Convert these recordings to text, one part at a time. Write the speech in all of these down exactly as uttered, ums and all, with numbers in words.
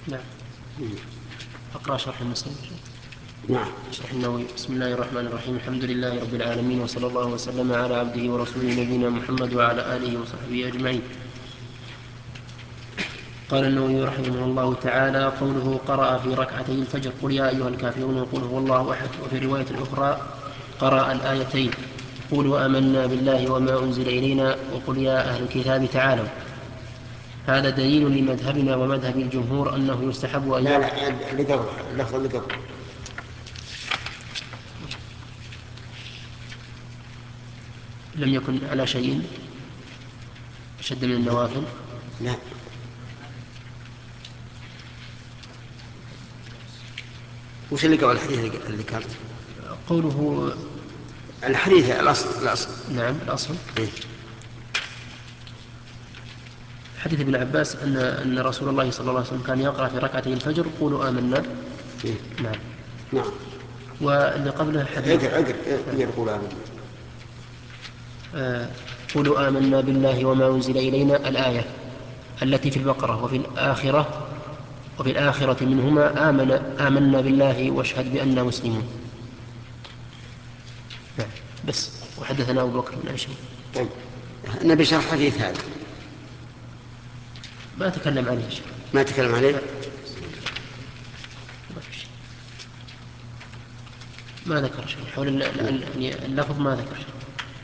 نعم. أقرأ شرح المسلم. نعم. شرح النووي. بسم الله الرحمن الرحيم. الحمد لله رب العالمين، وصلى الله وسلم على عبده ورسوله نبينا محمد وعلى آله وصحبه أجمعين. قال النووي رحمه الله تعالى: قوله قرأ في ركعتي الفجر قل يا أيها الكافرون وقل هو الله أحد. وفي رواية الأخرى قرأ الآيتين قولوا آمنا بالله وما أنزل إلينا وقل يا أهل الكتاب تعالوا. هذا دليل لمذهبنا ومذهب الجمهور أنه يستحب أن لا يقرأ. لا، اللي قبل اللفظ اللي قبل. لم يكن على شيء أشد من النوافل. لا. وش اللي قبل الحديث اللي ذكرت؟ قوله الحديث الأصل الأصل نعم الأصل إيه؟ حديث ابن عباس أن أن رسول الله صلى الله عليه وسلم كان يقرأ في ركعتي الفجر قولوا آمنا. إيه؟ نعم. نعم. واللي قبله حديث اقرأ اقرأ يقول آمين. آه، قولوا آمنا بالله وما أنزل إلينا الآية التي في البقرة. وفي الآخرة وفي الآخرة منهما آمن آمنا بالله واشهد بأننا مسلمون. نعم. بس. وحدثنا أبو بكر بن أشهب. طيب، نبي شرح حديث هذا. ما تكلم عليه شيء. ما تكلم عليه. ما في شيء. ما ذكر شيء حول ال- ال- يعني اللفظ، ما ذكر شيء.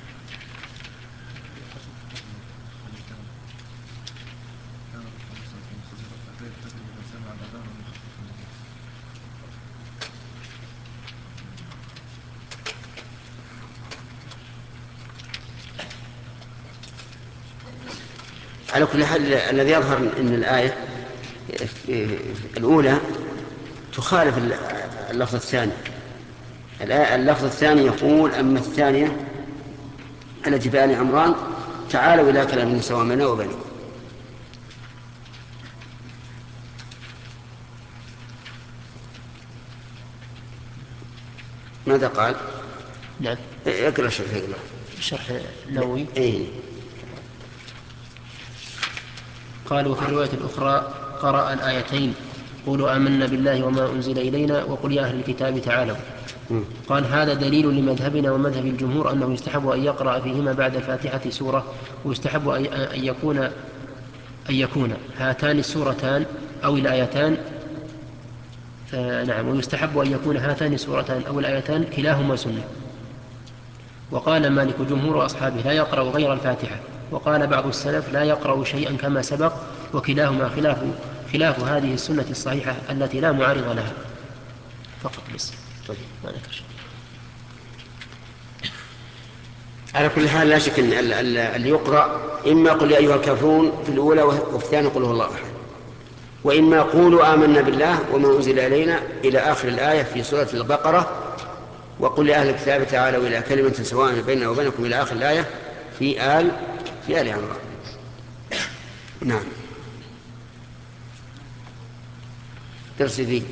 على كل حال الذي يظهر أن الآية الأولى تخالف اللفظ الثاني. اللفظ الثاني يقول: أما الثانية التي في آل عمران تعالوا إلى كلام سواء بيننا وبينكم. ماذا قال؟ نعم. اقرأ شيخ اقرأ. شرح النووي. إيه؟ قال: وفي الرواية الأخرى قرأ الآيتين قولوا آمنا بالله وما أنزل إلينا وقل يا أهل الكتاب تعالوا. قال: هذا دليل لمذهبنا ومذهب الجمهور أنه يستحب أن يقرأ فيهما بعد الفاتحة سورة، ويستحب أن يكون أن يكون هاتان السورتان أو الآيتان آه نعم ويستحب أن يكون هاتان السورتان أو الآيتان كلاهما سنة. وقال مالك جمهور أصحابه لا يقرأ غير الفاتحة. وقال بعض السلف لا يقرأ شيئا كما سبق، وكلاهما خلاف خلاف هذه السنة الصحيحة التي لا معارض لها. فقط بس. طيب. ما ذكر شيء. على كل حال لا شك أن اللي يقرأ إما قل يا أيها الكافرون في الأولى، وفي الثانية قل هو الله أحد، وإما قولوا آمنا بالله وما أنزل إلينا إلى آخر الآية في سورة البقرة، وقل لأهل الكتاب تعالوا إلى كلمة سواء بيننا وبينكم إلى آخر الآية في آل في آل عمران. نعم. درس ذي.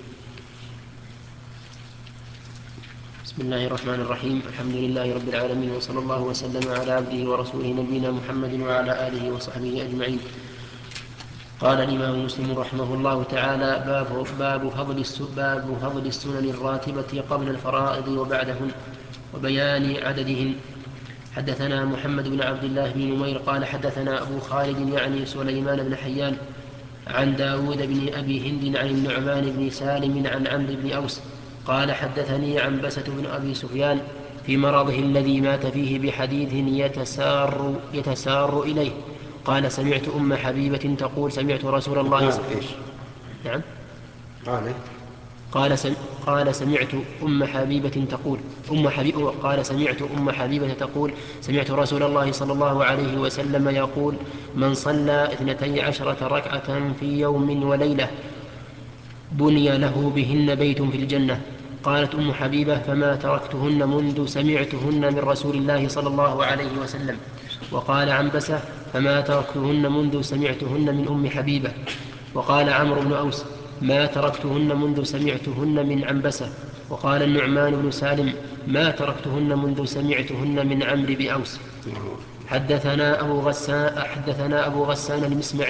بسم الله الرحمن الرحيم. الحمد لله رب العالمين، وصلى الله وسلم على عبده ورسوله نبينا محمد وعلى آله وصحبه أجمعين. قال الإمام مسلم رحمه الله تعالى: باب, باب, فضل باب فضل السنن الراتبة قبل الفرائض وبعدهن وبيان عددهن. حدثنا محمد بن عبد الله بن نمير قال حدثنا أبو خالد يعني سليمان بن حيان عن داود بن أبي هند عن النعمان بن سالم عن عمرو بن أوس قال حدثني عنبسة بن أبي سفيان في مرضه الذي مات فيه بحديث يتسار, يتسار إليه. قال: سمعت أم حبيبة تقول: سمعت رسول الله قال صلى الله عليه إيش؟ وسلم. نعم. قال قال, سم قال سمعت أم حبيبة تقول أم حبيبة قال سمعت أم حبيبة تقول: سمعت رسول الله صلى الله عليه وسلم يقول: من صلى اثنتي عشرة ركعة في يوم وليلة بني له بهن بيت في الجنة. قالت أم حبيبة: فما تركتهن منذ سمعتهن من رسول الله صلى الله عليه وسلم. وقال عنبسة: فما تركتهن منذ سمعتهن من أم حبيبة. وقال عمرو بن أوس: ما تركتهن منذ سمعتهن من عنبسة. وقال النعمان بن سالم: ما تركتهن منذ سمعتهن من عمرو بن أوس. حدثنا أبو غسان, حدثنا أبو غسان المسمعي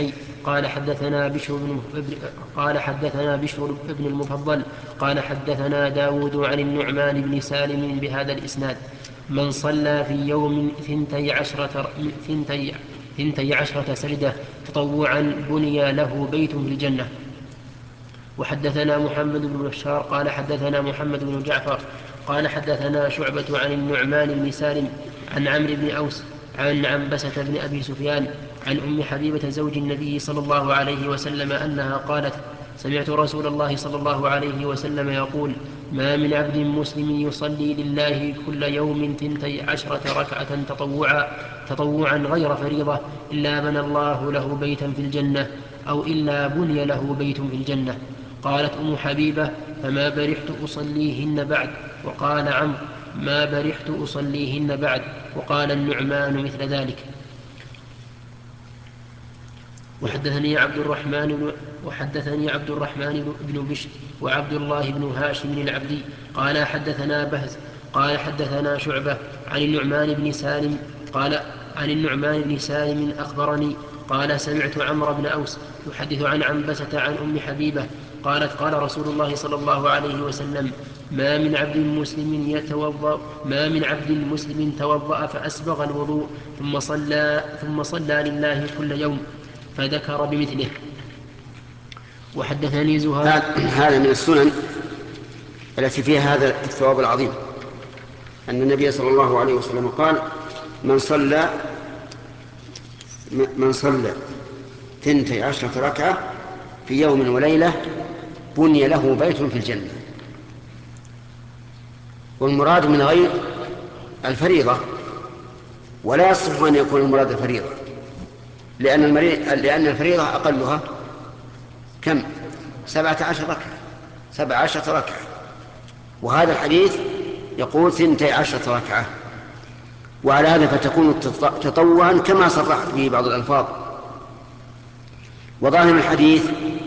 قال حدثنا بشر بن قال حدثنا بشر بن المفضل قال حدثنا داود عن النعمان بن سالم بهذا الإسناد: من صلى في يوم ثنتي عشرة, ثنتي ثنتي عشرة سجدة تطوعا بني له بيت في الجنة. وحدثنا محمد بن بشار قال حدثنا محمد بن جعفر قال حدثنا شعبة عن النعمان بن سالم عن عمرو بن أوس عن عنبسة بن أبي سفيان عن أم حبيبة زوج النبي صلى الله عليه وسلم أنها قالت: سمعت رسول الله صلى الله عليه وسلم يقول: ما من عبد مسلم يصلي لله كل يوم ثنتي عشرة ركعة تطوعا, تطوعا غير فريضة إلا بنى الله له بيتا في الجنة أو إلا بني له بيت في الجنة. قالت أم حبيبة: فما برحت أصليهن بعد. وقال عمرو: ما برحت أصليهن بعد. وقال النعمان مثل ذلك. وحدثني عبد الرحمن بن وحدثني عبد الرحمن بن بشر وعبد الله بن هاشم العبدي قال حدثنا بهز قال حدثنا شعبة عن النعمان بن سالم قال عن النعمان بن سالم أخبرني قال: سمعت عمرو بن أوس يحدث عن عنبسة عن أم حبيبة قالت: قال رسول الله صلى الله عليه وسلم: ما من عبد مسلم يتوضأ ما من عبد مسلم توضأ فأسبغ الوضوء ثم صلى ثم صلى لله كل يوم، فذكر بمثله. وحدثني زهير. هذا من السنن التي فيها هذا الثواب العظيم، أن النبي صلى الله عليه وسلم قال: من صلى من صلى ثنتي عشرة ركعة في يوم وليلة بني له بيت في الجنة. والمراد من غير الفريضة، ولا يصح أن يكون المراد الفريضة، لأن, لأن الفريضة أقلها كم؟ سبعة عشر ركعة سبع عشرة ركعة، وهذا الحديث يقول ثنتي عشرة ركعة، وعلى هذا فتكون تطوعا كما صرحت به بعض الألفاظ. وظاهر الحديث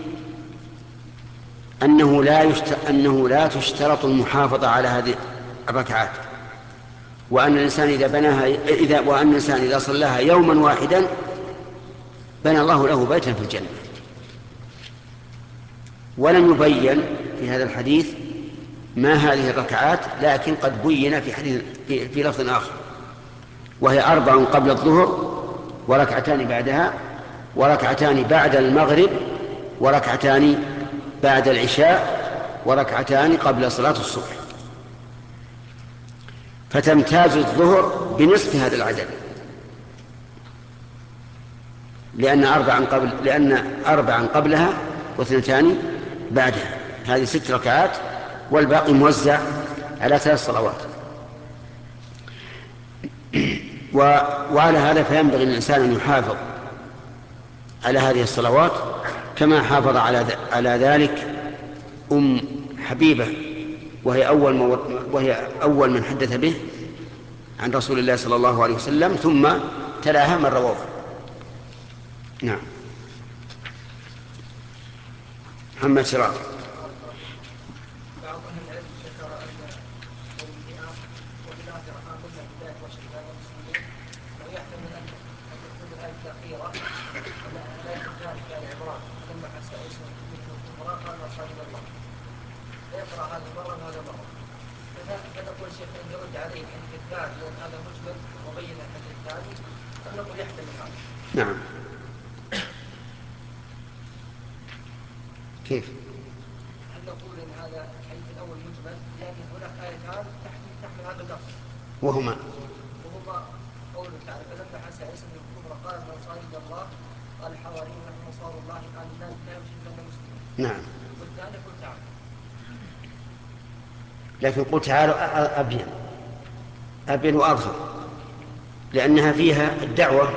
أنه لا, يشت... أنه لا تشترط المحافظة على هذه الركعات، وأن الإنسان إذا بناها إذا وأن الإنسان إذا صلاها يوما واحدا بنى الله له بيتا في الجنة. ولم يبين في هذا الحديث ما هذه الركعات، لكن قد بين في حديث في, في لفظ آخر، وهي أربع قبل الظهر وركعتان بعدها وركعتان بعد المغرب وركعتان بعد العشاء وركعتان قبل صلاة الصبح. فتمتاز الظهر بنصف هذا العدد، لأن أربعا قبل لأن أربعا قبلها واثنتان بعدها، هذه ست ركعات، والباقي موزع على ثلاث صلوات. وعلى هذا فينبغي الإنسان أن يحافظ على هذه الصلوات كما حافظ على على ذلك أم حبيبة، وهي أول وهي أول من حدث به عن رسول الله صلى الله عليه وسلم، ثم تلاها من رواه. نعم. محمد شراط. بعض أهل العلم ذكر أن المئة وثلاث ركعات من بداية وشهادة المسلمين، ويحتمل أن تكون الآية الأخيرة على الآية الثانية في آل عمران: فلما حس عيسى منهم الكفر قال صلى الله، فيقرأ هذه مرة وهذا مرة. فنقول الشيخ أن يرد عليه الحديث الثاني لأن هذا مجمل وبين الحديث الثاني، أم نقول يحتمل هذا؟ نعم. كيف؟ هل نقول ان هذا الحديث الاول مجمل لان هناك ايتان تحمل هذا اللفظ، وهما وهما قوله تعالى: فلما حس عيسى من الكفر قال من انصار الى الله قال الحواريون نحن انصار الله قال الناس لا يشركون مسلمين. نعم. والثاني قل تعالى. لكن قل تعالى أبين أبين وأظهر، لأنها فيها الدعوة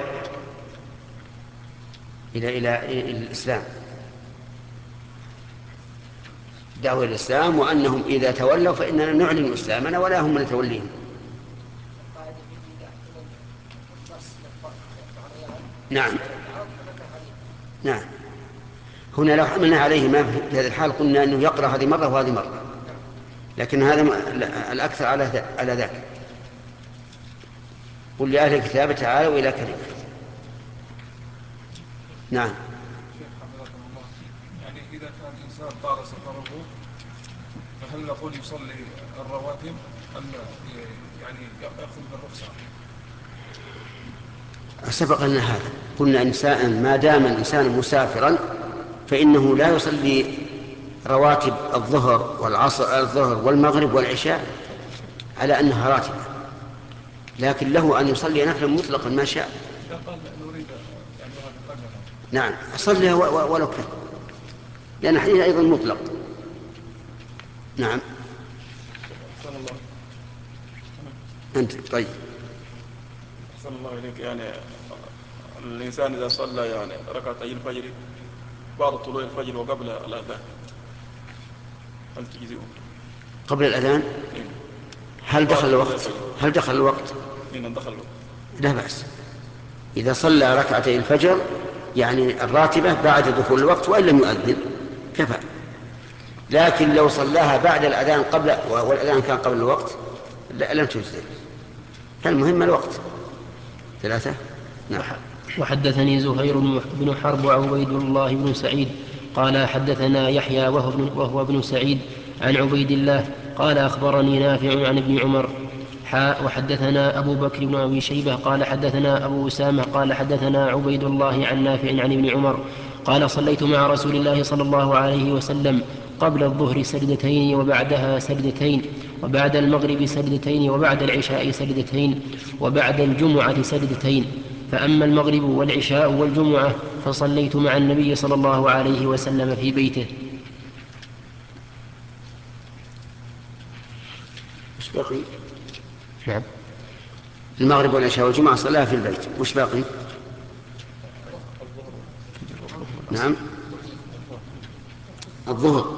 إلى إلى إلى الإسلام، دعوة الإسلام، وأنهم إذا تولوا فإننا نعلن إسلامنا ولا هم نتوليهم. نعم. نعم. هنا لو حملنا عليه ما في هذه الحال قلنا أنه يقرأ هذه مرة وهذه مرة، لكن هذا الأكثر على على ذاك. قل لأهل الكتاب تعالوا إلى كلمة. نعم. يعني إذا كان إنسان طال سفره فهل نقول يصلي الرواتب أم يعني يأخذ بالرخصة؟ سبق لنا هذا، قلنا إنسان ما دام الإنسان مسافرا فإنه لا يصلي رواتب الظهر والعصر الظهر والمغرب والعشاء على أنها راتبة، لكن له أن يصلي نفلا مطلقا ما شاء. نعم صلي ولو كان، لأن الحديث أيضا مطلق. نعم أنت طيب. أحسن الله إليك. يعني الإنسان إذا صلى يعني ركعتي الفجر بعد طلوع الفجر وقبل الأذان هل تجزئه؟ قبل الأذان هل دخل الوقت؟ هل دخل الوقت؟ إن دخل الوقت لا بأس إذا صلى ركعتي الفجر يعني الراتبة بعد دخول الوقت وإن لم يؤذن كفى. لكن لو صلاها بعد الأذان قبل والأذان كان قبل الوقت لم تجزئ. المهم الوقت. ثلاثة. نعم. وحدثني زهير بن حرب وعبيد الله بن سعيد قال حدثنا يحيى وهو ابن, وهو ابن سعيد عن عبيد الله قال أخبرني نافع عن ابن عمر حاء. وحدثنا أبو بكر بن أبي شيبة قال حدثنا أبو أسامة قال حدثنا عبيد الله عن نافع عن ابن عمر قال صليت مع رسول الله صلى الله عليه وسلم قبل الظهر سجدتين وبعدها سجدتين وبعد المغرب سجدتين وبعد العشاء سجدتين وبعد الجمعة سجدتين، فأما المغرب والعشاء والجمعة فصليت مع النبي صلى الله عليه وسلم في بيته. وش باقي؟ نعم. المغرب والعشاء والجمعة صلاها في البيت. وش باقي؟ نعم الظهر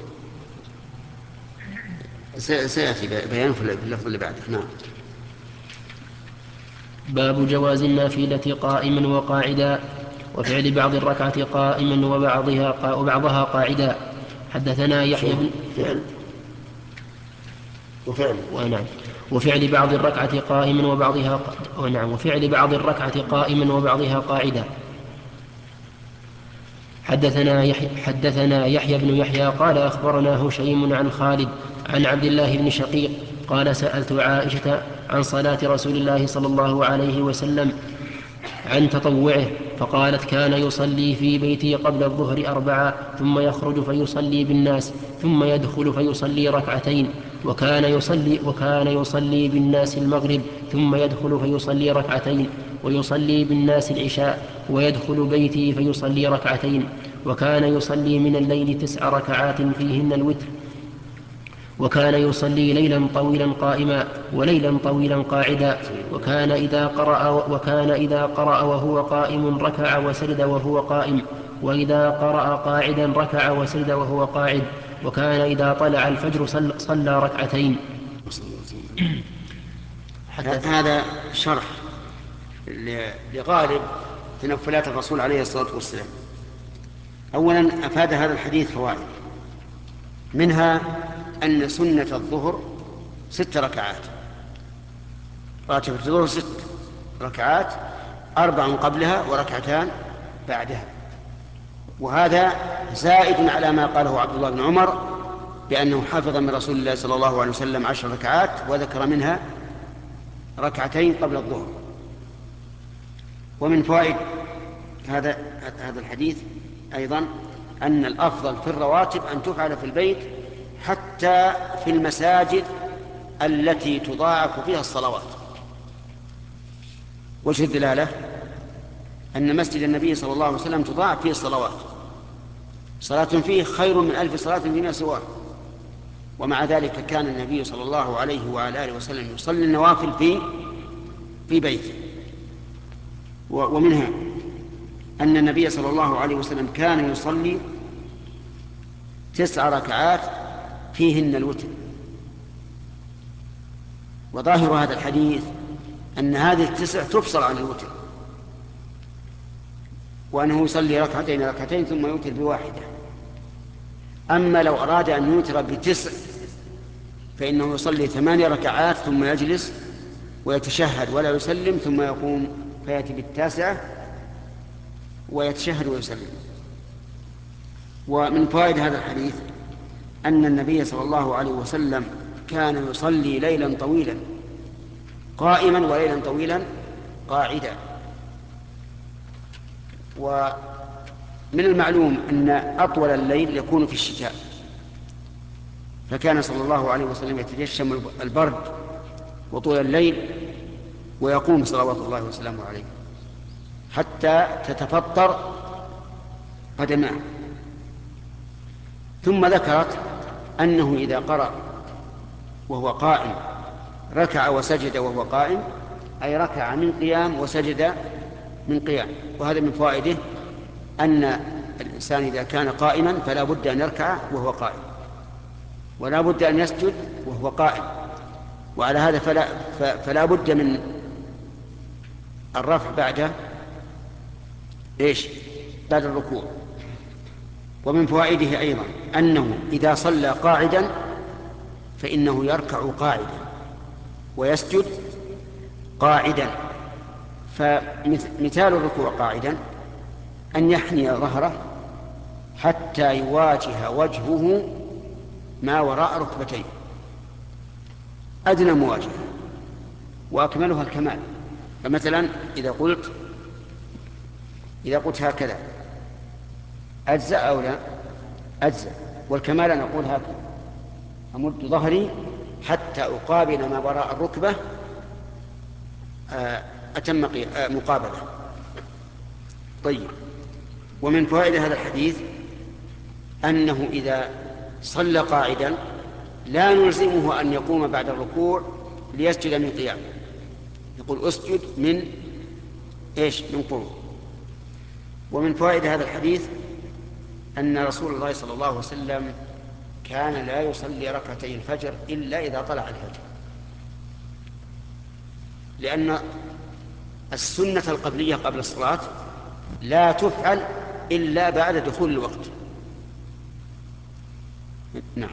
سيأتي بيان في اللفظ اللي بعده. نعم. باب جواز النافلة قائما وقاعدا وفعل بعض الركعة قائما وبعضها وبعضها قاعدا. حدثنا يحيى بن فعل وفعل ونعم وفعل بعض الركعة قائما وبعضها ونعم وفعل بعض الركعة قائما وبعضها قاعدا. حدثنا يحيى, حدثنا يحيى بن يحيى قال أخبرنا هشيم عن خالد عن عبد الله بن شقيق قال سألت عائشة عن صلاة رسول الله صلى الله عليه وسلم عن تطوعه فقالت كان يصلي في بيتي قبل الظهر أربعة ثم يخرج فيصلي بالناس ثم يدخل فيصلي ركعتين وكان يصلي, وكان يصلي بالناس المغرب ثم يدخل فيصلي ركعتين ويصلي بالناس العشاء ويدخل بيتي فيصلي ركعتين وكان يصلي من الليل تسع ركعات فيهن الوتر وكان يصلي ليلا طويلا قائما وليلا طويلا قاعدا وكان إذا قرأ, وكان إذا قرأ وهو قائم ركع وسجد وهو قائم وإذا قرأ قاعدا ركع وسجد وهو قاعد وكان إذا طلع الفجر صلى ركعتين. هذا شرح لغالب تنفلات الرسول عليه الصلاة والسلام. أولا أفاد هذا الحديث فوائد، منها أن سنة الظهر ست ركعات، راتبة الظهر ست ركعات، أربع قبلها وركعتان بعدها، وهذا زائد على ما قاله عبد الله بن عمر بأنه حفظ من رسول الله صلى الله عليه وسلم عشر ركعات وذكر منها ركعتين قبل الظهر. ومن فوائد هذا هذا الحديث أيضا أن الأفضل في الرواتب أن تفعل في البيت حتى في المساجد التي تضاعف فيها الصلوات. وجه الدلالة أن مسجد النبي صلى الله عليه وسلم تضاعف فيه الصلوات، صلاة فيه خير من ألف صلاة فيما سواه، ومع ذلك كان النبي صلى الله عليه وعلى آله وسلم يصلي النوافل في في بيته. ومنها أن النبي صلى الله عليه وسلم كان يصلي تسع ركعات فيهن الوتر. وظاهر هذا الحديث أن هذه التسع تفصل عن الوتر، وأنه يصلي ركعتين ركعتين ثم يوتر بواحدة. أما لو أراد أن يوتر بتسع فإنه يصلي ثمانية ركعات ثم يجلس ويتشهد ولا يسلم ثم يقوم فيأتي بالتاسعة ويتشهد ويسلم. ومن فوائد هذا الحديث أن النبي صلى الله عليه وسلم كان يصلي ليلا طويلا قائما وليلا طويلا قاعدا. ومن المعلوم أن أطول الليل يكون في الشتاء، فكان صلى الله عليه وسلم يتجشم البرد وطول الليل ويقوم صلوات الله وسلامه عليه حتى تتفطر قدماه. ثم ذكرت أنه إذا قرأ وهو قائم ركع وسجد وهو قائم، أي ركع من قيام وسجد من قيام. وهذا من فوائده أن الإنسان إذا كان قائما فلا بد أن يركع وهو قائم، ولا بد أن يسجد وهو قائم، وعلى هذا فلا, فلا بد من الرفع بعد إيش؟ بعد الركوع. ومن فوائده أيضا أنه إذا صلى قاعدا فإنه يركع قاعدا ويسجد قاعدا. فمثال الركوع قاعدا أن يحني ظهره حتى يواجه وجهه ما وراء ركبتيه، أدنى مواجهة وأكملها الكمال. فمثلا إذا قلت إذا قلت هكذا أجزاء أو لا؟ أجزاء. والكمال أن أقول هكذا، أمد ظهري حتى أقابل ما وراء الركبة أتم مقابلة. طيب. ومن فوائد هذا الحديث أنه إذا صلى قاعدا لا نلزمه أن يقوم بعد الركوع ليسجد من قيام، يقول أسجد من إيش؟ من قعود. ومن فوائد هذا الحديث أن رسول الله صلى الله عليه وسلم كان لا يصلي ركعتي الفجر إلا إذا طلع الفجر، لأن السنة القبلية قبل الصلاة لا تفعل إلا بعد دخول الوقت. نعم.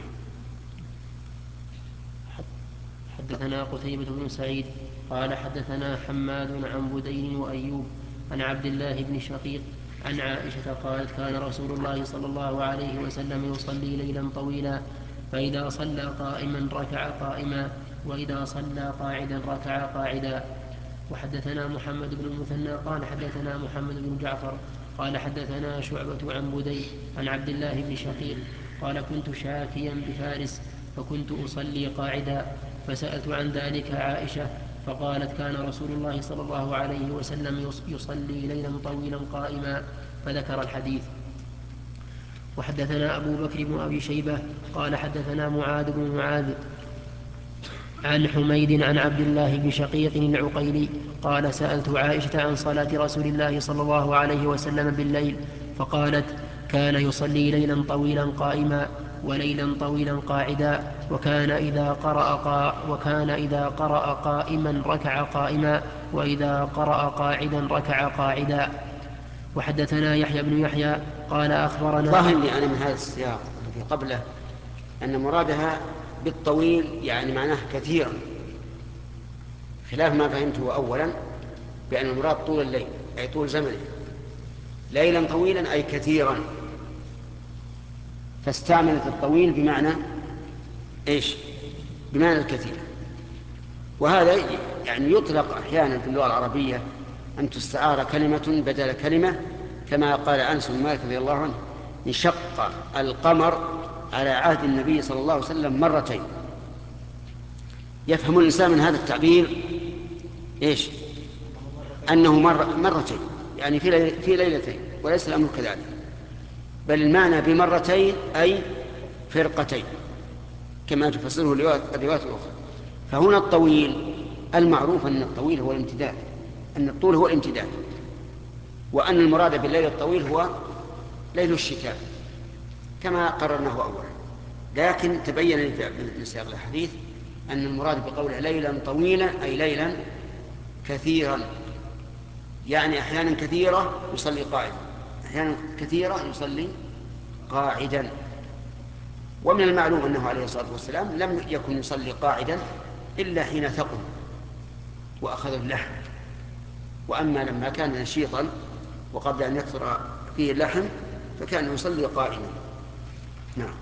حدثنا قتيبة بن سعيد قال حدثنا حماد عن بدين وأيوب عن عبد الله بن شقيق عن عائشة قالت كان رسول الله صلى الله عليه وسلم يصلي ليلا طويلا، فإذا صلى قائما ركع قائما، وإذا صلى قاعدا ركع قاعدا. وحدثنا محمد بن المثنى قال حدثنا محمد بن جعفر قال حدثنا شعبة عن بدين عن عبد الله بن شقيق قال كنت شاكيا بفارس فكنت أصلي قاعدا، فسألت عن ذلك عائشة فقالت كان رسول الله صلى الله عليه وسلم يصلي ليلا طويلا قائما، فذكر الحديث. وحدثنا أبو بكر بن أبي شيبة قال حدثنا معاذ بن معاذ عن حميد عن عبد الله بن شقيق العقيلي قال سألت عائشة عن صلاة رسول الله صلى الله عليه وسلم بالليل فقالت كان يصلي ليلا طويلا قائما وليلا طويلا قاعدا، وكان إذا قرأ, قا وكان إذا قرأ قائما ركع قائما، وإذا قرأ قاعدا ركع قاعدا. وحدثنا يحيى بن يحيى قال أخبرنا ظاهر لي أنا من هذا السياق الذي قبله أن مرادها بالطويل يعني معناه كثيرا، خلاف ما فهمته أولا بأن المراد طول الليل أي طول زمنه، ليلا طويلا أي كثيرا، فاستعملت الطويل بمعنى إيش؟ بمعنى الكثير. وهذا يعني يطلق أحيانا في اللغة العربية أن تستعار كلمة بدل كلمة، كما قال أنس بن مالك رضي الله عنه انشق القمر على عهد النبي صلى الله عليه وسلم مرتين. يفهم الإنسان من هذا التعبير إيش؟ أنه مر مرتين يعني في, ليل في ليلتين، وليس الأمر كذلك، بل المعنى بمرتين أي فرقتين كما تفسره الروايات الأخرى. فهنا الطويل المعروف أن الطويل هو الامتداد، أن الطول هو الامتداد، وأن المراد بالليل الطويل هو ليل الشتاء كما قررناه أولا. لكن تبين من سياق الحديث أن المراد بقوله ليلا طويلا أي ليلا كثيرا، يعني أحيانا كثيرة يصلي قائدا، أحيانا كثيرة يصلي قاعدا. ومن المعلوم أنه عليه الصلاة والسلام لم يكن يصلي قاعدا إلا حين ثقل وأخذ اللحم، وأما لما كان نشيطا وقبل أن يكثر فيه اللحم فكان يصلي قائما. نعم.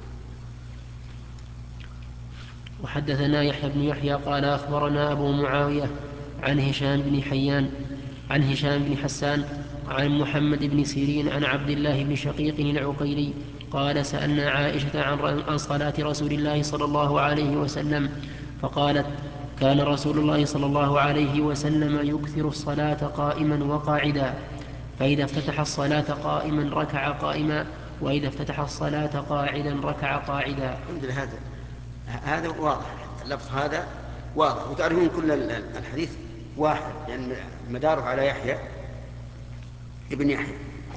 وحدثنا يحيى بن يحيى قال أخبرنا أبو معاوية عن هشام بن حيان عن هشام بن حسان عن محمد بن سيرين عن عبد الله بن شقيق العقيلي قال سألنا عائشة عن صلاة رسول الله صلى الله عليه وسلم فقالت كان رسول الله صلى الله عليه وسلم يكثر الصلاة قائما وقاعدا، فإذا افتتح الصلاة قائما ركع قائما، وإذا افتتح الصلاة قاعدا ركع قاعدا. هذا هذا واضح، اللفظ هذا واضح، وتعرفون كل الحديث واحد لأن يعني مداره على يحيى ابن يحيى.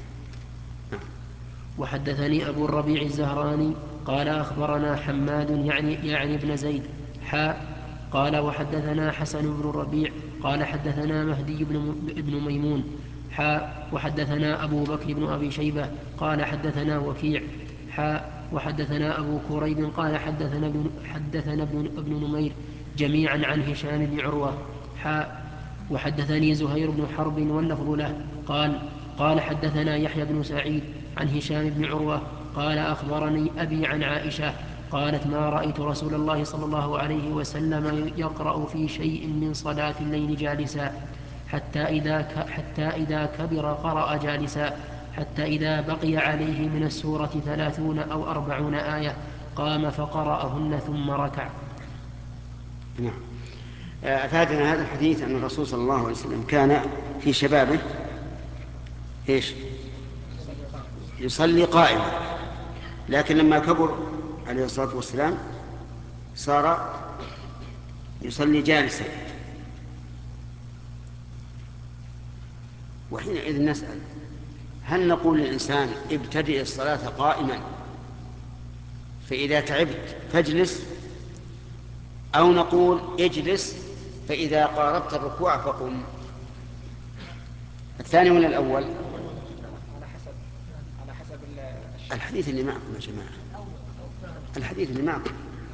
وحدثني أبو الربيع الزهراني قال أخبرنا حماد يعني, يعني ابن زيد حاء قال وحدثنا حسن بن الربيع قال حدثنا مهدي بن ميمون حاء وحدثنا أبو بكر بن أبي شيبة قال حدثنا وكيع حاء وحدثنا أبو كريب قال حدثنا ابن, حدثنا ابن, ابن نمير جميعا عن هشام بن عروة حاء وحدثني زهير بن حرب واللفظ له قال قال حدثنا يحيى بن سعيد عن هشام بن عروة قال أخبرني أبي عن عائشة قالت ما رأيت رسول الله صلى الله عليه وسلم يقرأ في شيء من صلاة الليل جالسا حتى إذا, حتى إذا كبر قرأ جالسا حتى إذا بقي عليه من السورة ثلاثون أو أربعون آية قام فقرأهن ثم ركع. نعم. أفادنا هذا الحديث أن الرسول صلى الله عليه وسلم كان في شبابه إيش؟ يصلي قائما، لكن لما كبر عليه الصلاة والسلام صار يصلي جالسا. وحينئذ نسأل هل نقول للإنسان ابتدئ الصلاة قائما فإذا تعبت فاجلس، أو نقول اجلس فإذا قاربت الركوع فقم؟ الثاني ولا الأول؟ على حسب على حسب الحديث اللي معكم يا جماعة، الحديث اللي معكم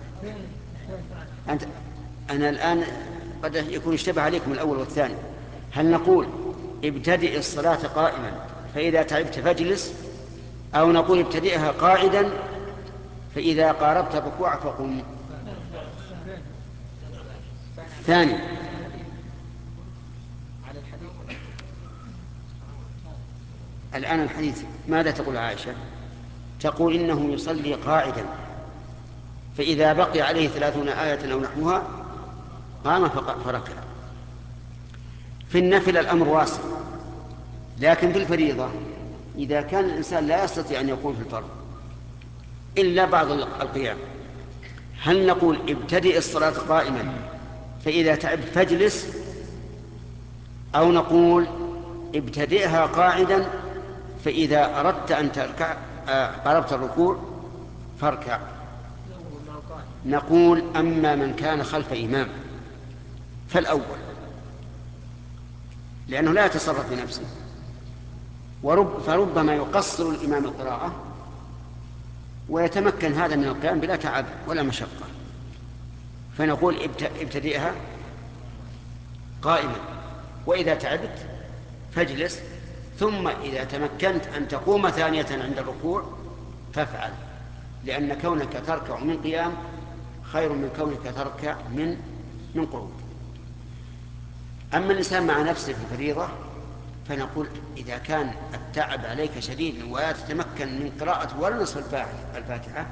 أنت أنا الآن قد يكون اشتبه عليكم الأول والثاني. هل نقول ابتدئ الصلاة قائما فإذا تعبت فاجلس، أو نقول ابتدئها قاعدا فإذا قاربت الركوع فقم؟ ثاني. الآن الحديث ماذا تقول عائشة؟ تقول إنه يصلي قاعدا فإذا بقي عليه ثلاثون آية أو نحوها قام فركع. في النفل الأمر واسع، لكن في الفريضة إذا كان الإنسان لا يستطيع أن يقوم في الفرض إلا بعض القيام، هل نقول ابتدئ الصلاة قائما فإذا تعب فاجلس، أو نقول ابتدئها قاعدا فإذا أردت أن تركع قربت الركوع فاركع؟ نقول أما من كان خلف إمام فالأول، لأنه لا يتصرف بنفسه، ورب فربما يقصر الإمام القراءة ويتمكن هذا من القيام بلا تعب ولا مشقة، فنقول ابتدئها قائما، وإذا تعبت فاجلس، ثم إذا تمكنت أن تقوم ثانية عند الركوع فافعل، لأن كونك تركع من قيام خير من كونك تركع من من قعود. أما الإنسان مع نفسه في الفريضة فنقول إذا كان التعب عليك شديد ولا تتمكن من قراءة ولا نصف الفاتحة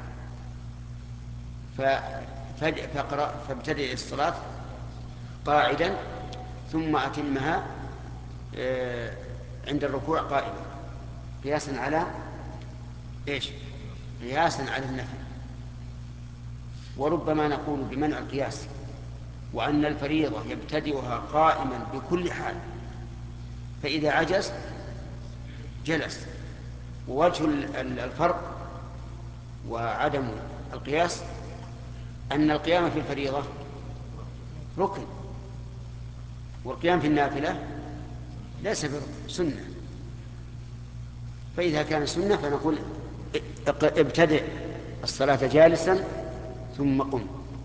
فقرأ فابتدئ الصلاة قاعدا ثم أتمها عند الركوع قائما، قياسا على إيش؟ قياسا على النفل. وربما نقول بمنع القياس، وأن الفريضة يبتدئها قائما بكل حال، فإذا عجز جلس. ووجه الفرق وعدم القياس أن القيام في الفريضة ركن، والقيام في النافلة ليس بركن، سنة. فإذا كان سنة فنقول ابتدئ الصلاة جالسا ثم قم،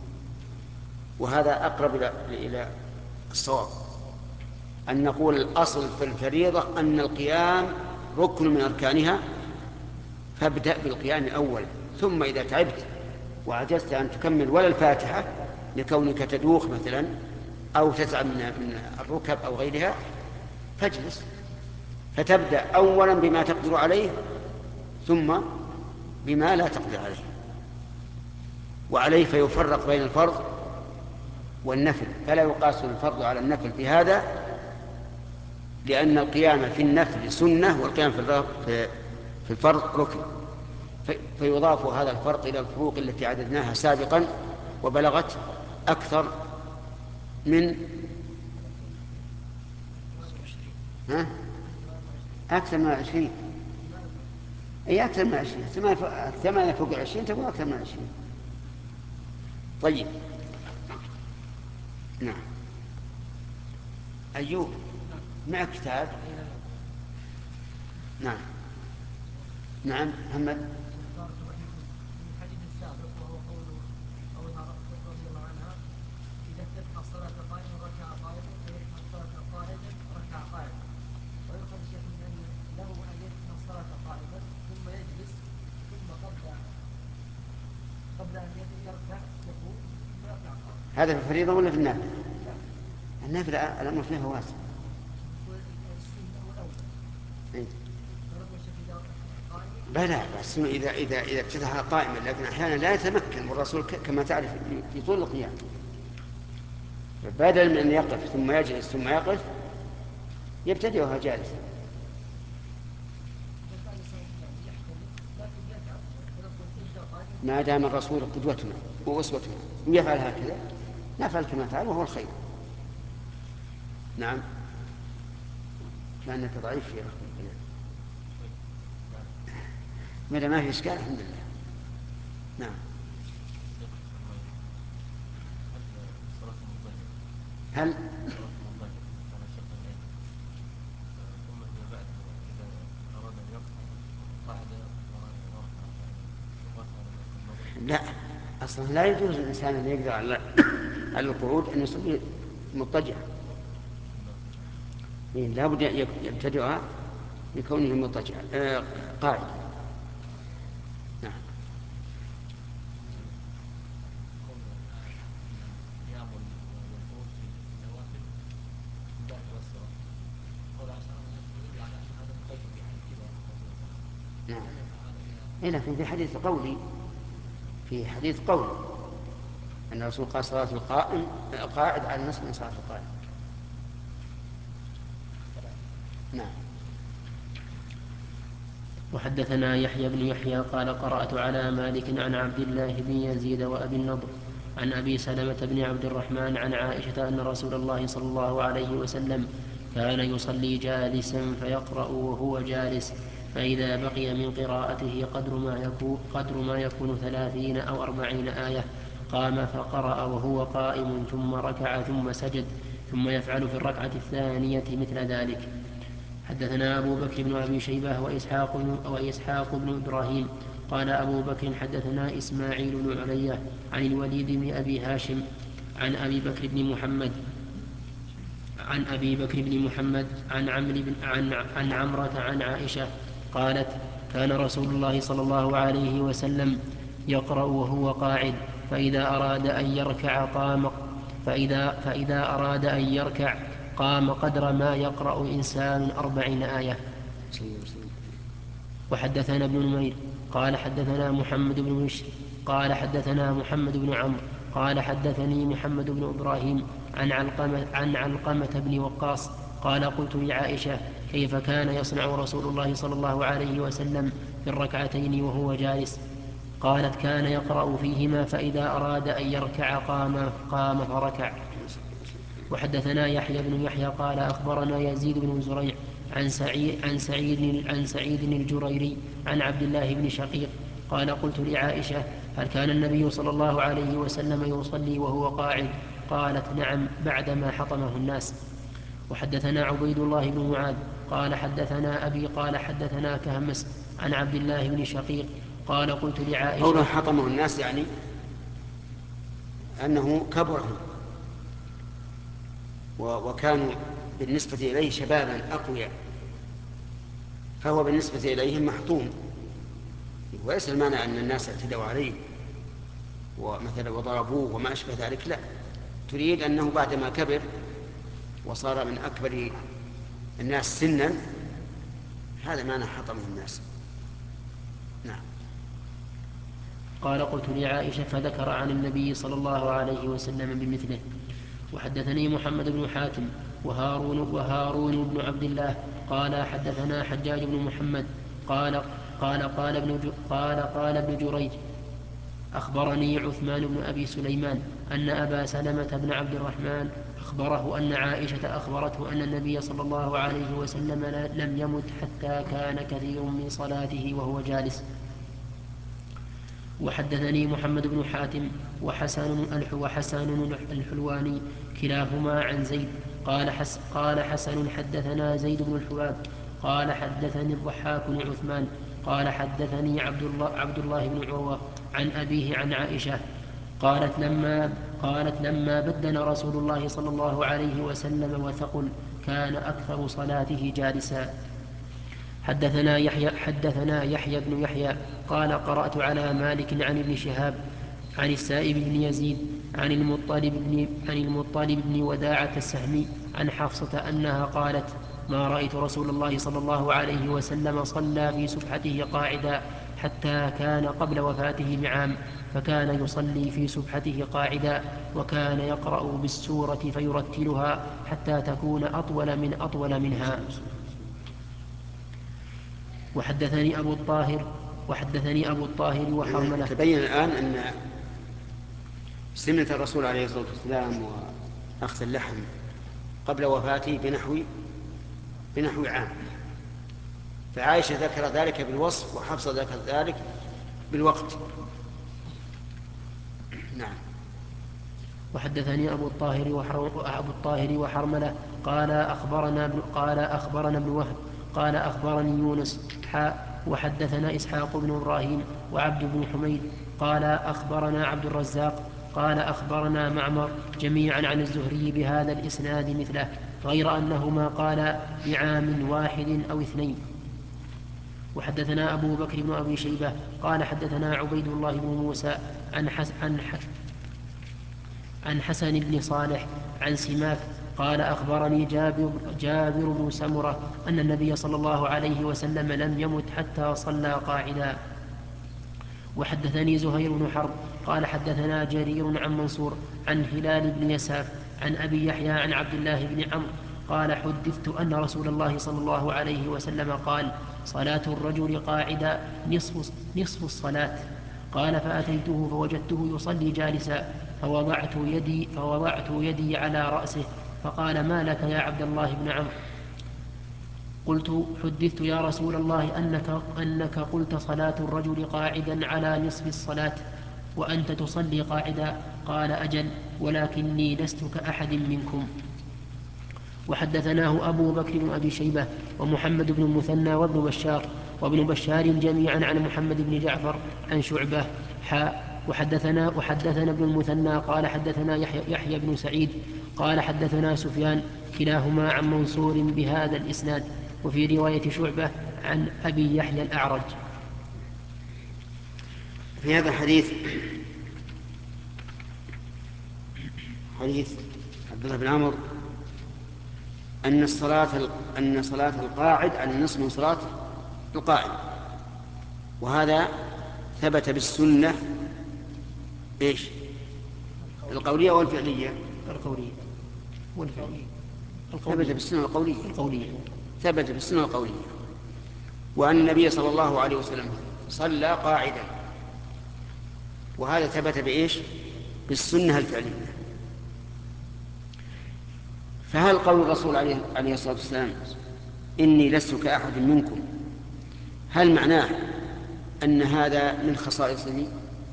وهذا أقرب إلى الصواب، أن نقول الأصل في الفريضة أن القيام ركن من أركانها فابدأ بالقيام أولا، ثم إذا تعبت وعجزت أن تكمل ولا الفاتحة لكونك تدوخ مثلا أو تتعب من الركب أو غيرها فاجلس، فتبدأ أولا بما تقدر عليه ثم بما لا تقدر عليه. وعليه فيفرق بين الفرض والنفل، فلا يقاس الفرض على النفل في هذا، لأن القيام في النفل سنة والقيام في الفرض ركن، فيضاف هذا الفرق إلى الفروق التي عددناها سابقا وبلغت أكثر من ها؟ أكثر من عشرين، أي أكثر من عشرين، ثمانية فوق عشرين تكون أكثر من عشرين. طيب نعم. أيوب معك كتاب؟ نعم نعم محمد. الحديث السابق وهو قوله أو رضي الله عنها إذا افتتح الصلاة قائما ركع قائما ويفتح الصلاة قائما ركع قائما، ويؤخذ الشيخ من أن له أن يفتح الصلاة قائما ثم يجلس ثم قبل قبل أن يركع يقوم ثم يركع قائما. هذا في الفريضة ولا في النافلة؟ النافلة الأمر فيها واسع. بلى بس إذا إذا إذا افتتح قائما، لكن أحيانا لا يتمكن، والرسول كما تعرف في طول القيام، بدل من أن يقف ثم يجلس ثم يقف يبتدئها جالسا. ما دام الرسول قدوتنا وأسوتنا يفعل هكذا نفعل كما فعل وهو الخير. نعم. كأنك ضعيف في رحمة الله. ماذا ما في إشكال الحمد لله. نعم. هل لا، أصلا لا يجوز الإنسان أن يقدر على القعود أن يصلي مضطجعا، لا بد يبتدئها بكونه مضطجعا آه قاعدا. نعم. نعم. لكن في حديث قولي في حديث قولي أن الرسول قال صلاة القائم قاعد على نصف من صلاة القائم. نعم. وحدثنا يحيى بن يحيى قال قرأت على مالك عن عبد الله بن يزيد وأبي النضر عن أبي سلمة بن عبد الرحمن عن عائشة أن رسول الله صلى الله عليه وسلم كان يصلي جالسا فيقرأ وهو جالس، فإذا بقي من قراءته قدر ما يكون, قدر ما يكون ثلاثين أو أربعين آية قام فقرأ وهو قائم ثم ركع ثم سجد، ثم يفعل في الركعة الثانية مثل ذلك. حدثنا أبو بكر بن أبي شيبة وإسحاق, وإسحاق بن إبراهيم قال أبو بكر حدثنا إسماعيل بن علية عن الوليد بن أبي هاشم عن أبي بكر بن محمد عن أبي بكر بن محمد عن عمرو بن عن, عن عمرة عن عائشة قالت كان رسول الله صلى الله عليه وسلم يقرأ وهو قاعد، فإذا أراد أن يركع قام فإذا, فإذا أراد أن يركع قام قدر ما يقرأ إنسان أربعين آية. وحدثنا ابن نمير قال حدثنا محمد بن مشر قال حدثنا محمد بن عمرو قال حدثني محمد بن إبراهيم عن علقمة, عن علقمة بن وقاص قال قلت لعائشة كيف كان يصنع رسول الله صلى الله عليه وسلم في الركعتين وهو جالس؟ قالت كان يقرأ فيهما فإذا أراد أن يركع قام, قام فركع. وحدثنا يحيى بن يحيى قال أخبرنا يزيد بن زريع عن سعيد, عن سعيد, عن سعيد الجريري عن عبد الله بن شقيق قال قلت لعائشة هل كان النبي صلى الله عليه وسلم يصلي وهو قاعد؟ قالت نعم بعدما حطمه الناس. وحدثنا عبيد الله بن معاذ قال حدثنا أبي قال حدثنا كهمس عن عبد الله بن شقيق قال قلت لعائشة قوله حطمه الناس يعني أنه كبرهم وكانوا بالنسبة إليه شبابا أقوياء، فهو بالنسبة إليهم محطوم وليس المعنى أن الناس اعتدوا عليه ومثلا وضربوه وما أشبه ذلك، لا، تريد أنه بعدما كبر وصار من أكبر الناس سنا، هذا معنى حطمه الناس. نعم. قال قلت لعائشة فذكر عن النبي صلى الله عليه وسلم بمثله. وحدثني محمد بن حاتم وهارون, وهارون بن عبد الله قال حدثنا حجاج بن محمد قال قال قال ابن, قال قال ابن جريج أخبرني عثمان بن أبي سليمان أن أبا سلمة بن عبد الرحمن أخبره أن عائشة أخبرته أن النبي صلى الله عليه وسلم لم يمت حتى كان كثير من صلاته وهو جالس. وحدثني محمد بن حاتم وحسن وحسن الحلواني كلاهما عن زيد قال, حس قال حسن حدثنا زيد بن الحباب قال حدثني الضحاك بن عثمان قال حدثني عبد الله, عبد الله بن عروة عن أبيه عن عائشة قالت لما, قالت لما بدن رسول الله صلى الله عليه وسلم وثقل كان أكثر صلاته جالسا. حدثنا يحيى, حدثنا يحيى بن يحيى قال قرأت على مالك عن ابن شهاب عن السائب بن يزيد عن المطلب بن, عن المطلب بن وداعة السهمي عن حفصة أنها قالت ما رأيت رسول الله صلى الله عليه وسلم صلى في سبحته قاعدا حتى كان قبل وفاته بعام، فكان يصلي في سبحته قاعدا وكان يقرأ بالسورة فيرتلها حتى تكون أطول من أطول منها. وحدثني أبو الطاهر وحدثني أبو الطاهر وحرملة. تبين الآن أن سنة الرسول عليه الصلاة والسلام وأخذ اللحم قبل وفاته بنحو بنحو عام، فعائشة ذكر ذلك بالوصف وحفصة ذكر ذلك بالوقت. نعم. وحدثني أبو الطاهر وأبو الطاهر وحرملة قال أخبرنا قال أخبرنا ابن وهب قال أخبرني يونس حاء وحدثنا إسحاق بن إبراهيم وعبد بن حميد قال أخبرنا عبد الرزاق قال أخبرنا معمر جميعا عن الزهري بهذا الإسناد مثله غير أنهما قال بعام واحد أو اثنين. وحدثنا أبو بكر بن أبي شيبة قال حدثنا عبيد الله بن موسى عن, حس عن, عن حسن بن صالح عن سماك قال أخبرني جابر, جابر بن سمرة أن النبي صلى الله عليه وسلم لم يمت حتى صلى قاعدا. وحدثني زهير بن حرب قال حدثنا جرير عن منصور عن هلال بن يساف عن أبي يحيى عن عبد الله بن عمرو قال حدثت أن رسول الله صلى الله عليه وسلم قال صلاة الرجل قاعدا نصف, نصف الصلاة. قال فأتيته فوجدته يصلي جالسا فوضعت يدي, فوضعت يدي على رأسه فقال ما لك يا عبد الله بن عمرو؟ قلت حدثت يا رسول الله أنك, أنك قلت صلاة الرجل قاعدا على نصف الصلاة وأنت تصلي قاعدا. قال أجل ولكني لست كأحد منكم. وحدثناه أبو بكر بن أبي شيبة ومحمد بن المثنى وابن بشار وابن بشار جميعا عن محمد بن جعفر عن شعبة حاء وحدثنا, وحدثنا ابن المثنى قال حدثنا يحيى, يحيى بن سعيد قال حدثنا سفيان كلاهما عن منصور بهذا الإسناد وفي رواية شعبة عن أبي يحيى الأعرج. في هذا الحديث حديث عبد الله بن عمرو أن الصلاة أن صلاة القاعد على النصف من صلاة القائم، وهذا ثبت بالسنة إيش؟ القولية والفعلية؟ القولية والفعلية. ثبت بالسنة القولية. القولية ثبت بالسنة القولية، وأن النبي صلى الله عليه وسلم صلى قاعدا، وهذا ثبت بإيش؟ بالسنة الفعلية. فهل قول الرسول عليه الصلاة والسلام إني لست كأحد منكم هل معناه أن هذا من خصائصه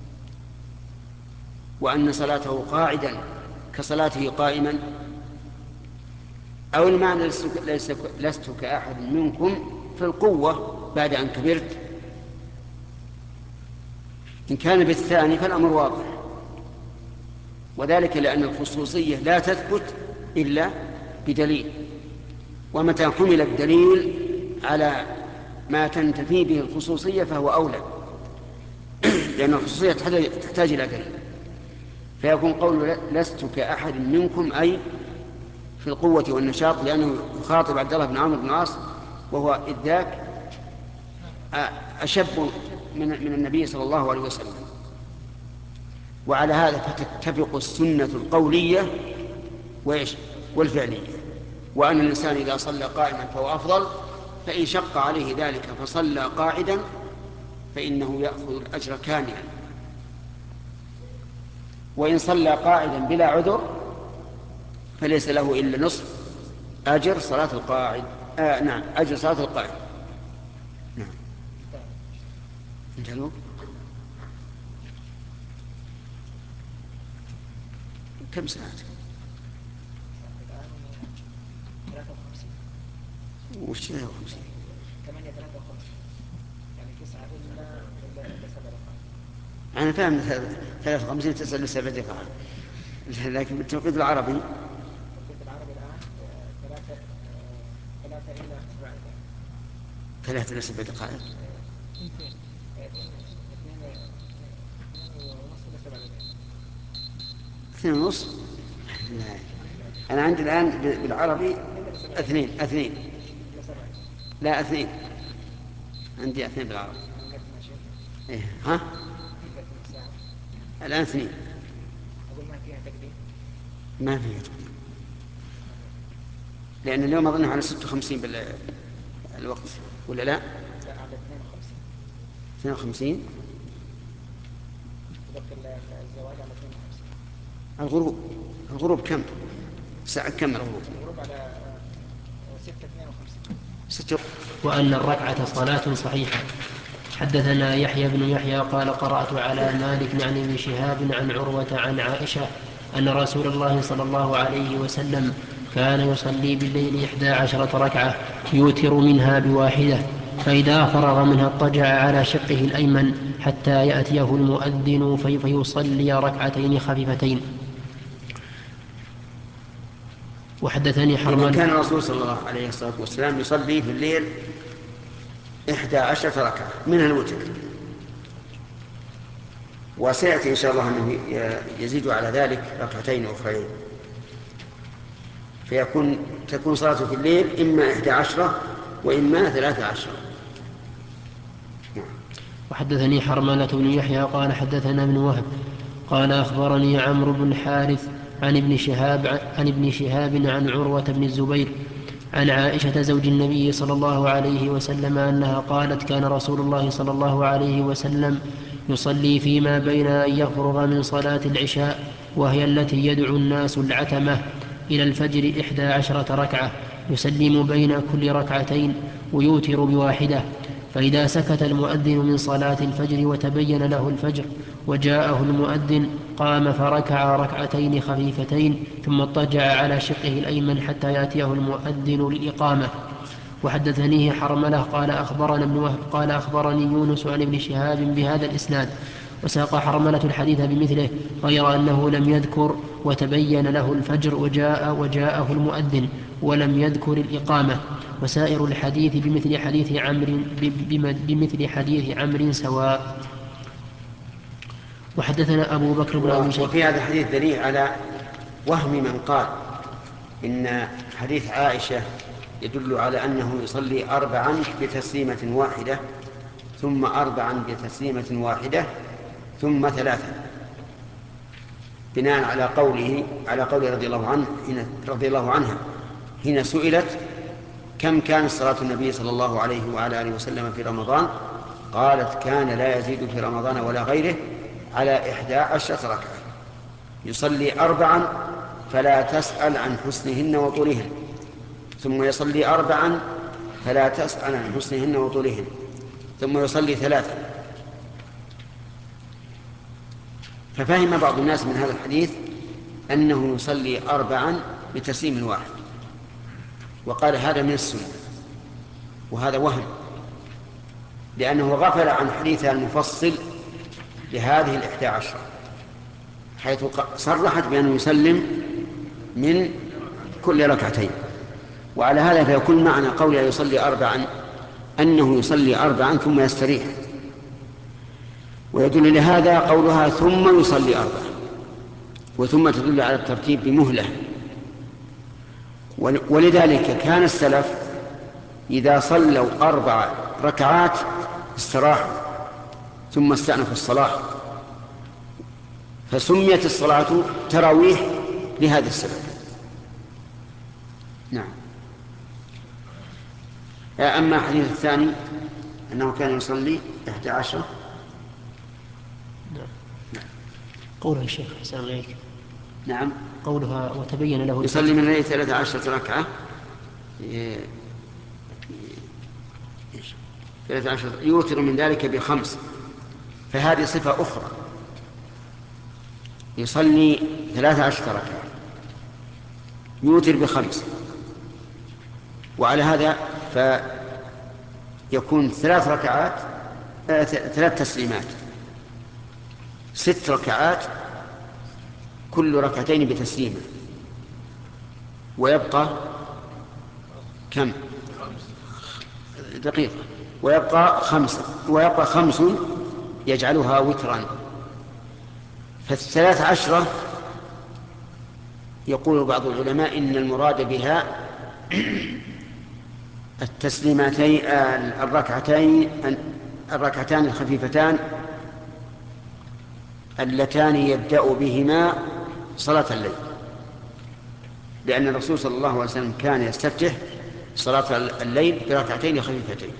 وأن صلاته قاعدا كصلاته قائما، أو المعنى لست, لست كأحد منكم في القوة بعد أن كبرت؟ إن كان بالثاني فالأمر واضح، وذلك لأن الخصوصية لا تثبت إلا بدليل، ومتى حمل الدليل على ما تنتفي به الخصوصية فهو أولى. لأن الخصوصية تحتاج إلى دليل، فيكون قول لست كأحد منكم أي في القوة والنشاط، لأنه يخاطب عبد الله بن عمرو بن العاص وهو إذ ذاك أشب من من النبي صلى الله عليه وسلم. وعلى هذا فتتفق السنة القولية وإيش والفعلية، وأن الإنسان إذا صلى قائما فهو أفضل، فإن شق عليه ذلك فصلى قاعدا فإنه يأخذ الأجر كاملا، وإن صلى قاعدا بلا عذر فليس له إلا نصف أجر صلاة القاعد. آه نعم، أجر صلاة القاعد. نعم. انتهوا. كم ساعة؟ وش ثلاثة وخمسين؟ ثمانية ثلاثة وخمسين، يعني تسعة إلا إلا سبع دقائق. أنا فاهم ثلاثة وخمسين تسعة إلا سبع دقائق، لكن بالتوقيت العربي التوقيت العربي الآن ثلاثة ثلاثة إلى سبع دقائق. ثلاثة إلى سبع دقائق. اثنين اثنين اثنين ونص إلى سبع دقائق. اثنين ونص. لا. أنا عندي الآن بالعربي اثنين اثنين لا اثنين عندي اثنين بالعربي. إيه. ها الآن اثنين. أقول ما فيها تقديم. ما فيها تقديم لأن اليوم أظنه على ستة وخمسين بالوقت ولا لا؟ لا، على اثنين وخمسين. اثنين وخمسين. وقت الزواج على اثنين وخمسين. الغروب الغروب كم ساعة؟ كم الغروب؟ الغروب على ستة اثنين وخمسين. ستة. وأن الركعة صلاة صحيحة. حدثنا يحيى بن يحيى قال قرأت على مالك عن ابن شهاب عن عروة عن عائشة أن رسول الله صلى الله عليه وسلم كان يصلي بالليل إحدى عشرة ركعة يوتر منها بواحدة، فإذا فرغ منها اضطجع على شقه الأيمن حتى يأتيه المؤذن في فيصلي ركعتين خفيفتين. وحدثني حرمل. كان الرسول صلى الله عليه الصلاة والسلام يصلي في الليل إحدى عشرة ركعة منها الوتر، وسيأتي إن شاء الله أنه يزيد على ذلك ركعتين أخرين، فيكون تكون صلاته في الليل إما إحدى عشرة وإما ثلاثة عشرة. وحدثني حرملة بن يحيى قال حدثنا ابن وهب قال أخبرني عمرو بن حارث عن ابن شهاب عن ابن شهاب عن عروة بن الزبير عن عائشة زوج النبي صلى الله عليه وسلم أنها قالت كان رسول الله صلى الله عليه وسلم يصلي فيما بين أن يفرغ من صلاة العشاء وهي التي يدعو الناس العتمة إلى الفجر إحدى عشرة ركعة يسلم بين كل ركعتين ويوتر بواحدة، فإذا سكت المؤذن من صلاة الفجر وتبين له الفجر وجاءه المؤذن قام فركع ركعتين خفيفتين ثم اضطجع على شقه الأيمن حتى يأتيه المؤذن للإقامة. وحدثنيه حرملة قال أخبرنا ابن وهب قال أخبرني يونس عن ابن شهاب بهذا الإسناد، وساق حرملة الحديث بمثله غير أنه لم يذكر وتبين له الفجر وجاء وجاءه المؤذن ولم يذكر الإقامة، وسائر الحديث بمثل حديث عمرو بمثل حديث عمرو سواء. وحدثنا أبو بكر بن أبي شيبة. وفي هذا الحديث دليل على وهم من قال إن حديث عائشة يدل على أنه يصلي أربعا بتسليمة واحدة ثم أربعا بتسليمة واحدة ثم ثلاثة، بناء على قوله على قول رضي الله عنه حين رضي الله عنها حين سئلت كم كان صلاة النبي صلى الله عليه وعلى آله وسلم في رمضان، قالت كان لا يزيد في رمضان ولا غيره على إحدى عشرة ركعة، يصلي أربعا فلا تسأل عن حسنهن وطولهن، ثم يصلي أربعا فلا تسأل عن حسنهن وطولهن، ثم يصلي ثلاثا. ففهم بعض الناس من هذا الحديث أنه يصلي أربعا بتسليم واحد، وقال هذا من السنة، وهذا وهم، لأنه غفل عن حديثها المفصل لهذه الإحدى عشرة حيث صرحت بأنه يسلم من كل ركعتين. وعلى هذا فيكون معنى قوله يصلي أربعا أنه يصلي أربعا ثم يستريح، ويدل لهذا قولها ثم يصلي أربعة، وثم تدل على الترتيب بمهلة. ولذلك كان السلف إذا صلوا أربع ركعات استراحوا ثم استأنفوا الصلاة، فسميت الصلاة تراويح لهذا السبب. نعم. أما الحديث الثاني أنه كان يصلي إحدى عشرة. نعم. قولها الشيخ حسن عليك. نعم. قولها وتبين له يصلي من الليل ثلاثة عشرة ركعة، ثلاثة عشرة يوتر من ذلك بخمس، فهذه صفة أخرى، يصلي ثلاثة عشرة ركعة يوتر بخمس، وعلى هذا فيكون ثلاث ركعات ثلاث تسليمات، ست ركعات كل ركعتين بتسليمة، ويبقى كم دقيقة، ويبقى خمسة ويبقى خمس يجعلها وترا. فالثلاث عشرة يقول بعض العلماء إن المراد بها التسليمتين الركعتين الركعتان الخفيفتان اللتان يبدأ بهما صلاة الليل، لأن الرسول صلى الله عليه وسلم كان يستفتح صلاة الليل بركعتين خفيفتين.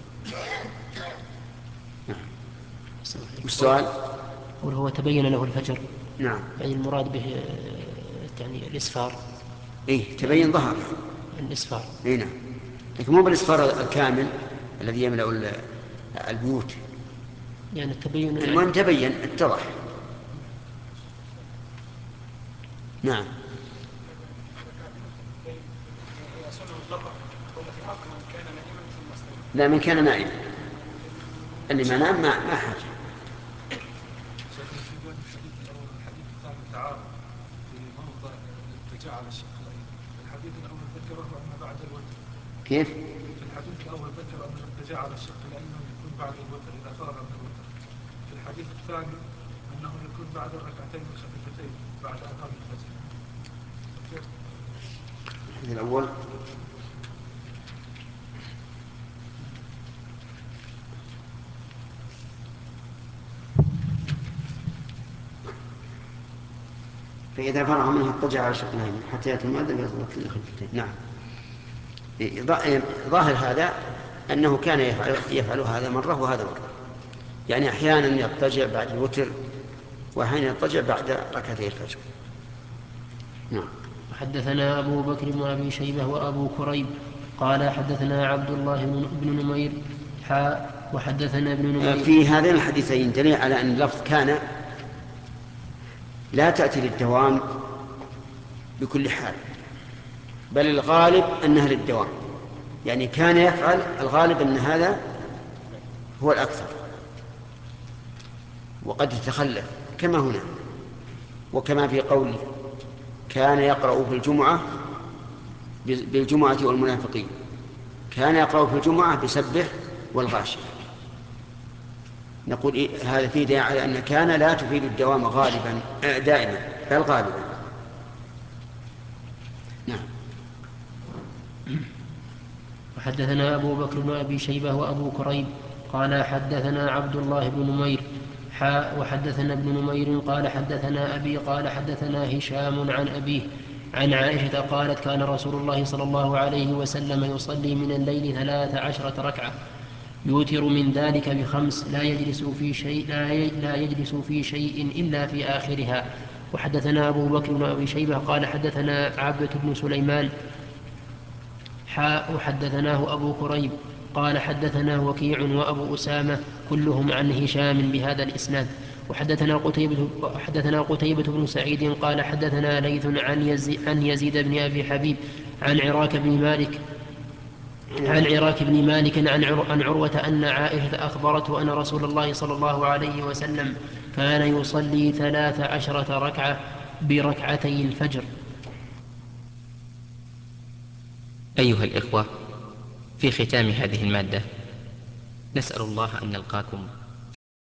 السؤال وهو تبين له الفجر. نعم. يعني المراد به يعني الإسفار. إيه تبين ظهر الإسفار. إيه نعم، لكن مو بالإسفار الكامل الذي يملأ البيوت. يعني التبين المهم تبين اتضح. نعم. لا، من كان نائم، اللي ما نام ما ما حاجة. على الشق الأيمن. الحديث الأول ذكره أن بعد الوتر. كيف؟ في الحديث الأول ذكر أن الاضطجاع على الشق الأيمن يكون بعد الوتر إذا فرغ من الوتر. في الحديث الثاني أنه يكون بعد الركعتين الخفيفتين بعد أذان الفجر. الحديث الأول فإذا فرغ منها اضطجع على الشق الأيمن حتى يأتي المؤذن يصلي الخفيفتين. نعم. ظاهر هذا أنه كان يفعل, يفعل هذا مرة وهذا مرة، يعني أحيانا يضطجع بعد الوتر وأحيانا يضطجع بعد ركعتي الفجر. نعم. حدثنا أبو بكر بن أبي شيبة وأبو كريب قال حدثنا عبد الله بن نمير حاء وحدثنا ابن نمير. في هذين الحديثين دليل على أن اللفظ كان لا تأتي للدوام بكل حال، بل الغالب أنها للدوام، يعني كان يفعل الغالب أن هذا هو الأكثر، وقد يتخلف كما هنا، وكما في قوله كان يقرأ في الجمعة بالجمعة والمنافقين، كان يقرأ في الجمعة بسبح والغاشية. نقول إيه هذا فيه دليل على أن كان لا تفيد الدوام غالبا دائما بل غالبا. نعم. وحدثنا أبو بكر بن أبي شيبة وأبو كريب قال حدثنا عبد الله بن نمير حاء وحدثنا ابن نمير قال حدثنا أبي قال حدثنا هشام عن أبيه عن عائشة قالت كان رسول الله صلى الله عليه وسلم يصلي من الليل ثلاث عشرة ركعة يوتر من ذلك بخمس لا يجلس في شيء لا يجلس في شيء إلا في آخرها. وحدثنا أبو بكر بن أبي شيبة قال حدثنا عبدة بن سليمان حاء وحدثناه أبو كريب قال حدثنا وكيع وأبو أسامة كلهم عن هشام بهذا الإسناد. وحدثنا قتيبة, حدثنا قتيبة بن سعيد قال حدثنا ليث عن يزيد, عن يزيد بن أبي حبيب عن عراك بن مالك عن عراك بن مالك عن, عر عن عروة أن عائشة أخبرته أن رسول الله صلى الله عليه وسلم كان يصلي ثلاث عشرة ركعة بركعتي الفجر. أيها الإخوة، في ختام هذه المادة نسأل الله أن نلقاكم